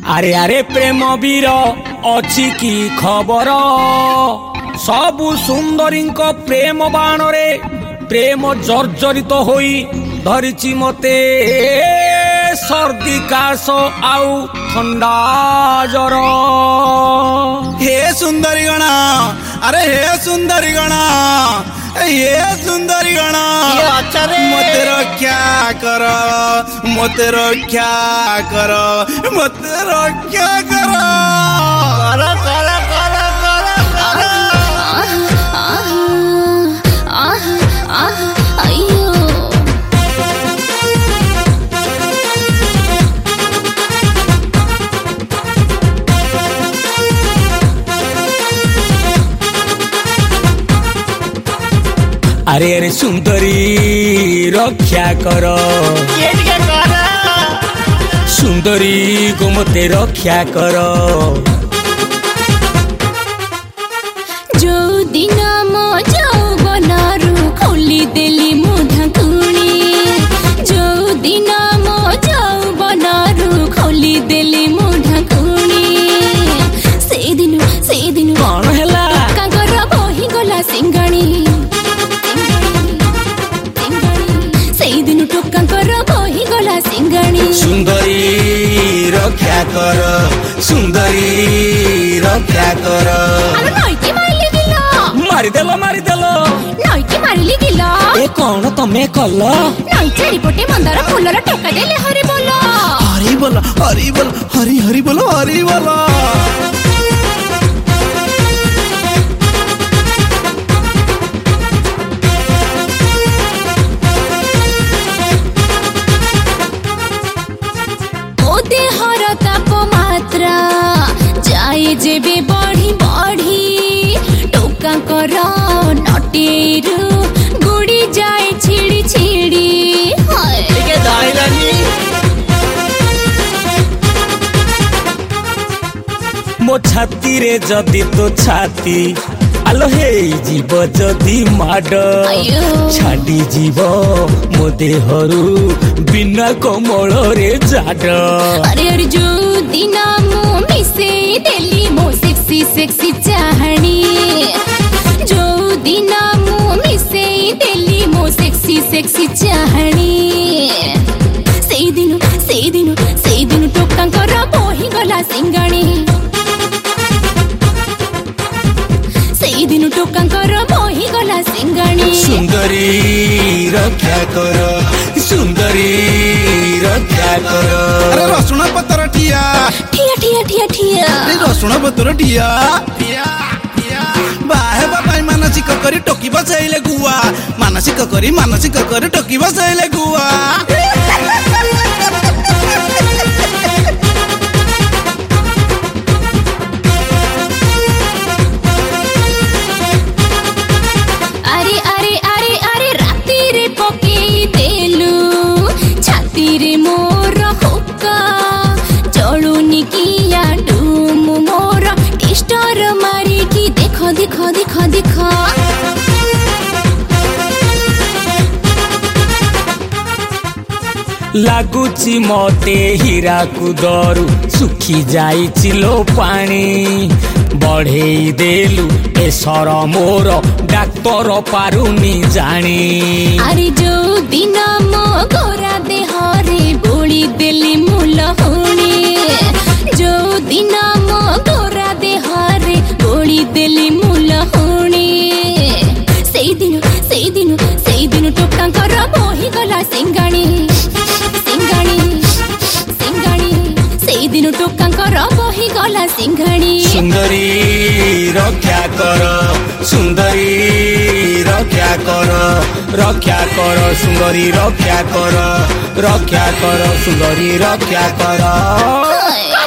आरे आरे प्रेम वीर अछि की खबर सबु सुंदरी प्रेम बाण रे प्रेम जर्जरित होई धरिची मते सर्दी काश आउ ठंडा जर। हे सुंदरी गणा अरे हे सुंदरी गणा हे सुंदरी गणा मते रक्षा कर मते रक्षा कर मते रक्षा कर अरे अरे सुंदरी रक्षा कर सुंदरी को मते रक्षा कर। जो दिन मो यौवनरु खोली देली मो ढाकुणी जो दिन मो यौवनरु खोली देली मो ढाकुणी से दिन कौन हैला कागर बही गला सिंगाणी बही गला सिंगाणी। सुंदरी रक्षा कर सुंदरी रक्षा कर। नईकी मारिली गिलो मारिदेल नईकी मारिली गिलो ए कौन तमे कल नई चारिपटे मंदार फूलर टोका देले हरि बोलो हरि बोलो हरि बोलो हरि हरि बोलो हरि बोलो। जाए जेबे बढ़ी बढ़ी टोका कर नटेरु गुड़ी जाए छिड़ी छिड़ी मो छाती रे जदि तो छाती आलो हे जीव जदि माड छाड़ी जीव मो देहरु बिना कमल रे जाड। अरे अरे जो दिन मो मिसे देली मो सेक्सी सेक्सी चाहनी जो दिन मो मिसे देली मो सेक्सी सेक्सी चाहनी से दिन टोका कर बही गला सिंगाणी दिन टोका कर बही गला सिंगाणी। सुंदरी रक्षा कर सुंदरी रक्षा कर। अरे रसुण पतर ठिया ठिया ठिया ठिया ठिया रसुण पतर ठिया बाहे बाबाई मानसिक करी टोकी बसाइले गुआ मानसिक करी टोकी बसाइले गुआ। दिखा लागुची मते हीरा कुदरु सुखी जाई चिलो पानी बढ़ेई देलु ए सर मोर डाक्तर पारुनी जानी। अरे जो दिन मो गोरा देहरे बोली देली मूल होनी जो दिन मो गोरा देहरे बोली देली मूल होनी से दिन टोका कर बही गला सिंगाणी से दिन टोका कर बही गला सिंगाणी। सुंदरी रक्षा कर सुंदरी रक्षा कर सुंदरी रक्षा कर सुंदरी रक्षा कर।